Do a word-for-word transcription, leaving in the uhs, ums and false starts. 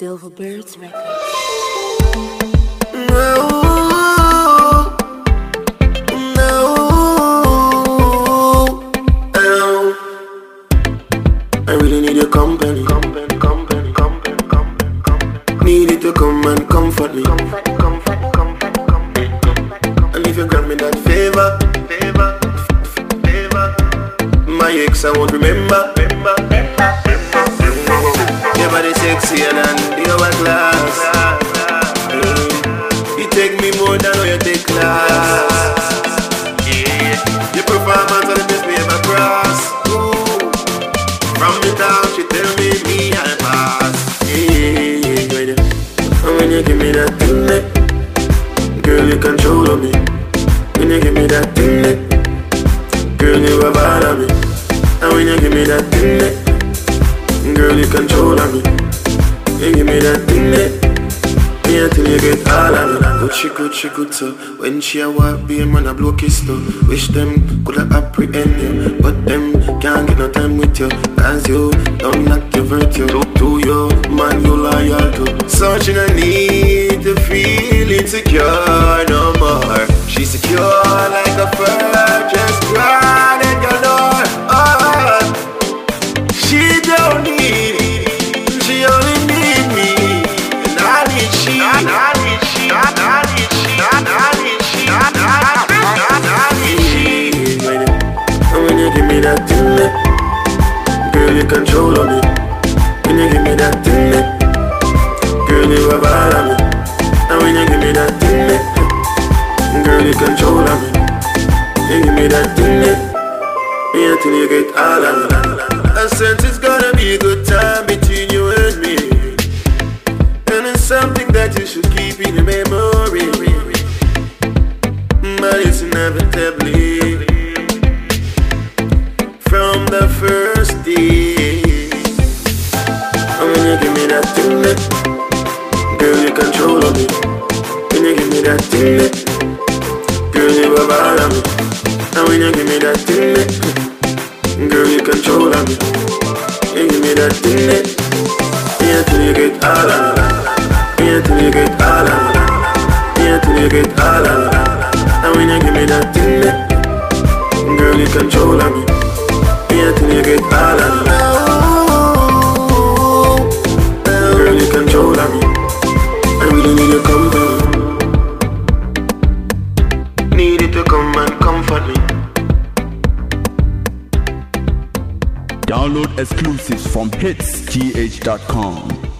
Silverbirds Records. No, no, no. I really need your company, company, company, company, company, company. Need it to come and comfort me, comfort, comfort, comfort, comfort. And if you grant me that favor, favor, favor, my ex I won't remember, remember, remember, remember. Your body sexier than the hourglass. You take me more than how you take class. Yeah, your performance on the best me ever cross. Ooh. From the top, she tell me me I pass. Yeah, yeah, yeah. And when you give me that thing, that girl you control me. When you give me that thing, that girl you have all of me. And when you give me that thing, that girl you control me. You give me that thing, that till you get all of me. But she good, she good so when she a walk, be a man a blow kiss too. Wish them coulda apprehend you, but them can't get no time with you. Cause you don't knock your virtue. To, to you, man you loyal to. So she no need to feel insecure no more. She secure like a fur, just crying at your door. Oh, she don't need it, she only need me. I need she, I need she, I need she, I need she, I need she. And when you give me that thing, girl, you control me. When you give me that thing, girl, you have all of me. And when you give me that thing, girl, you control me. You give me that thing, yeah, till you get all of me. I sense it's gonna be a good time between you and me. Something that you should keep in your memory, but it's inevitably from the first day. And when you give me that thing, girl, you control me. When you give me that thing, girl, you have all of me. And when you give me that thing, girl, you control me. You give me that thing, yeah, till you get all of me. Yeah, till you get all of me. Yeah, till you get all of me. And when you give me that thing, girl, you control me. Yeah, till you get all of me. Girl, you control me. I really need your company. Need it to come and comfort me. Download exclusives from hits t h dot com.